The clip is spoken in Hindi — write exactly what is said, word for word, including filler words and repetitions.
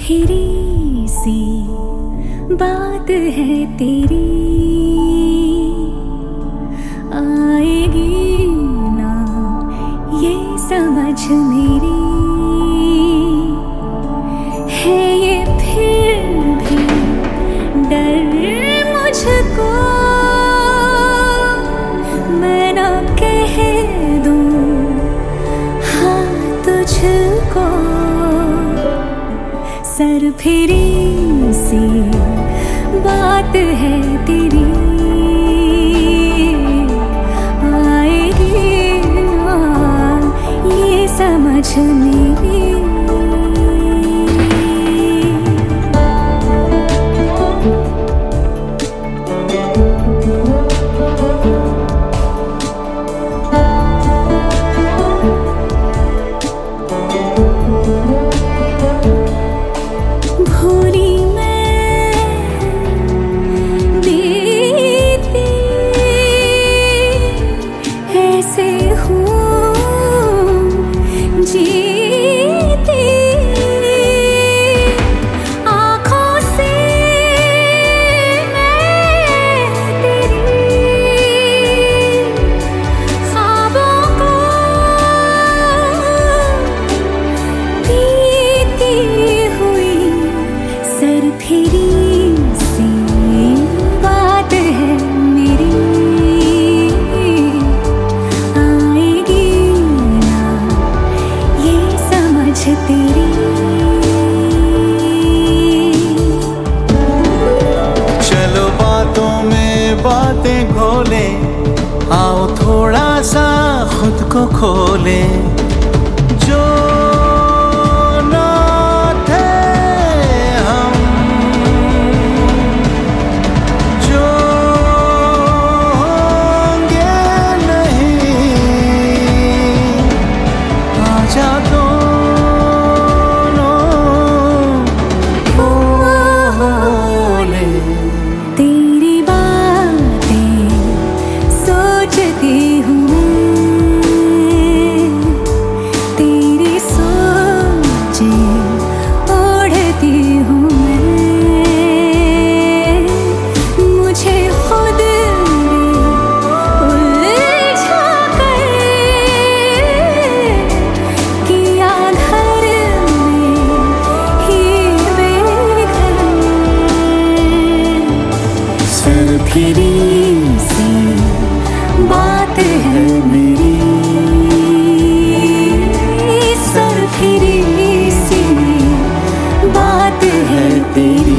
फिरी सी बात है तेरी, आएगी ना ये समझ मेरी, है ये फिर भी डर मुझको, मैं ना कह दूं हाँ तुझको। सर फिरी सी बात है तेरी, आएगी ना ये समझ मेरी। चलो बातों में बातें घोले, आओ थोड़ा सा खुद को खोले। जो ना थे हम, जो होंगे नहीं, आजा तो तेरी बातें सोचती हूँ, तेरी सोचें ओढ़ती हूँ मैं, मुझे खुद में उलझा कर किया घर में ही बेघर। सर फिरी सी बात है मेरी, सर फिरी सी बात है तेरी।